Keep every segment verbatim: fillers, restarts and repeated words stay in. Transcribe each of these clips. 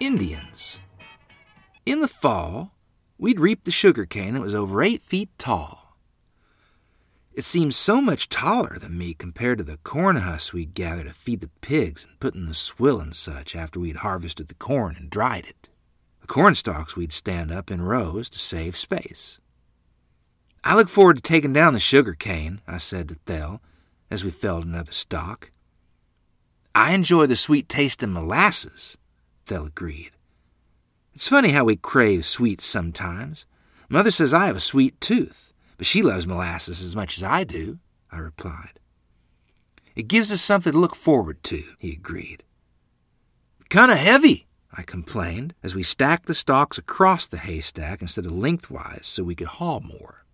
Indians. In the fall, we'd reap the sugar cane that was over eight feet tall. It seemed so much taller than me compared to the corn husks we'd gather to feed the pigs and put in the swill and such after we'd harvested the corn and dried it. The corn stalks we'd stand up in rows to save space. "I look forward to taking down the sugar cane," I said to Thel as we felled another stalk. "I enjoy the sweet taste of molasses," Thel agreed. "It's funny how we crave sweets sometimes. Mother says I have a sweet tooth, but she loves molasses as much as I do," I replied. "It gives us something to look forward to," he agreed. "Kinda heavy," I complained, as we stacked the stalks across the haystack instead of lengthwise so we could haul more.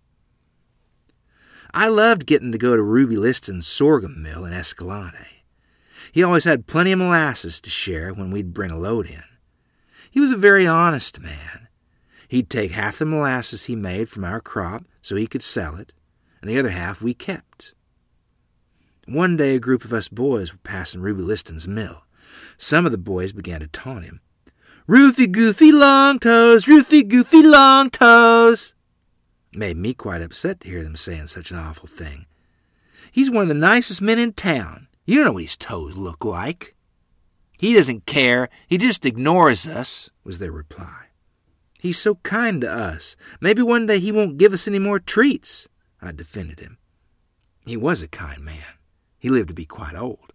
I loved getting to go to Ruby Liston's sorghum mill in Escalante. He always had plenty of molasses to share when we'd bring a load in. He was a very honest man. He'd take half the molasses he made from our crop so he could sell it, and the other half we kept. One day a group of us boys were passing Ruby Liston's mill. Some of the boys began to taunt him. "Rufy Goofy Long Toes, Rufy Goofy Long Toes." It made me quite upset to hear them saying such an awful thing. "He's one of the nicest men in town. You don't know what his toes look like." "He doesn't care. He just ignores us," was their reply. "He's so kind to us. Maybe one day he won't give us any more treats," I defended him. He was a kind man. He lived to be quite old.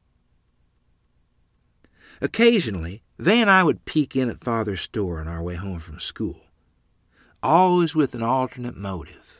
Occasionally, they and I would peek in at Father's store on our way home from school, always with an alternate motive.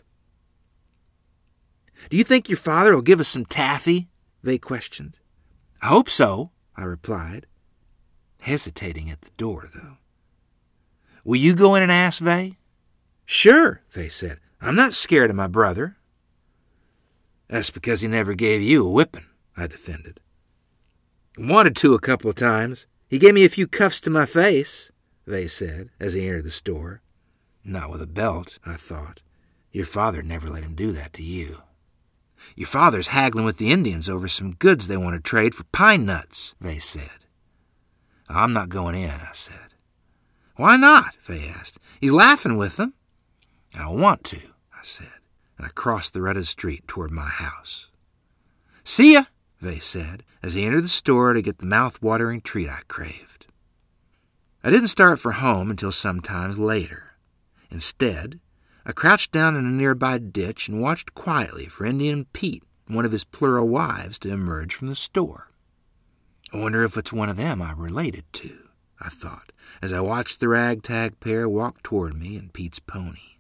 "Do you think your father will give us some taffy?" they questioned. "I hope so," I replied, hesitating at the door, though. "Will you go in and ask Vay?" "Sure," they said. "I'm not scared of my brother." "That's because he never gave you a whipping," I defended. "Wanted to a couple of times. He gave me a few cuffs to my face," they said as he entered the store. "Not with a belt," I thought. "Your father never let him do that to you." "Your father's haggling with the Indians over some goods they want to trade for pine nuts," they said. "I'm not going in," I said. "Why not?" they asked. "He's laughing with them." "I don't want to," I said, and I crossed the rutted street toward my house. "See ya," they said, as he entered the store to get the mouth-watering treat I craved. I didn't start for home until sometimes later. Instead, I crouched down in a nearby ditch and watched quietly for Indian Pete and one of his plural wives to emerge from the store. I wonder if it's one of them I'm related to, I thought, as I watched the ragtag pair walk toward me and Pete's pony.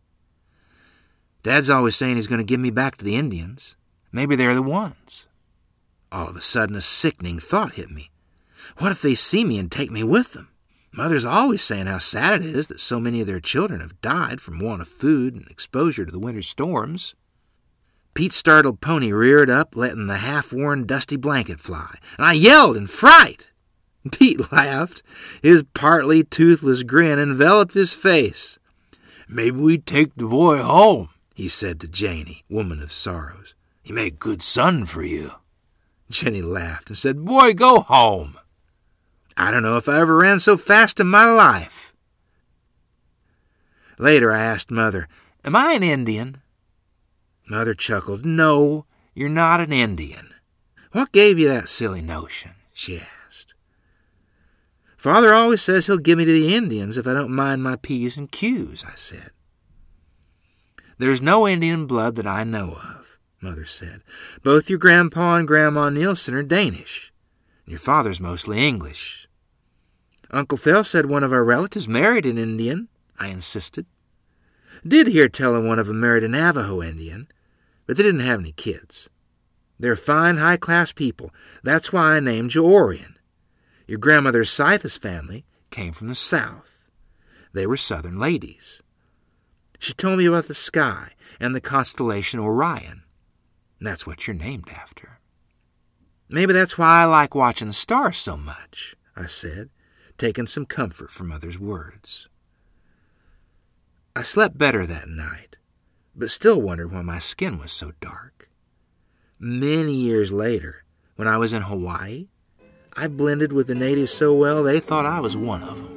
Dad's always saying he's going to give me back to the Indians. Maybe they're the ones. All of a sudden, a sickening thought hit me. What if they see me and take me with them? Mother's always saying how sad it is that so many of their children have died from want of food and exposure to the winter storms. Pete's startled pony reared up, letting the half-worn dusty blanket fly, and I yelled in fright. Pete laughed. His partly toothless grin enveloped his face. "Maybe we'd take the boy home," he said to Janie, woman of sorrows. "He made a good son for you." Jenny laughed and said, "Boy, go home." I don't know if I ever ran so fast in my life. Later I asked Mother, "Am I an Indian?" Mother chuckled. "No, you're not an Indian." "What gave you that silly notion?" she asked. "Father always says he'll give me to the Indians if I don't mind my P's and Q's," I said. "There's no Indian blood that I know of," Mother said. "Both your Grandpa and Grandma Nielsen are Danish, and your father's mostly English." "Uncle Phil said one of our relatives married an Indian," I insisted. "Did hear tell him one of them married a Navajo Indian, but they didn't have any kids. They're fine, high-class people. That's why I named you Orion. Your grandmother's Scythus family came from the south. They were southern ladies. She told me about the sky and the constellation Orion. And that's what you're named after." "Maybe that's why I like watching the stars so much," I said, taking some comfort from Mother's words. I slept better that night, but still wondered why my skin was so dark. Many years later, when I was in Hawaii, I blended with the natives so well they thought I was one of them.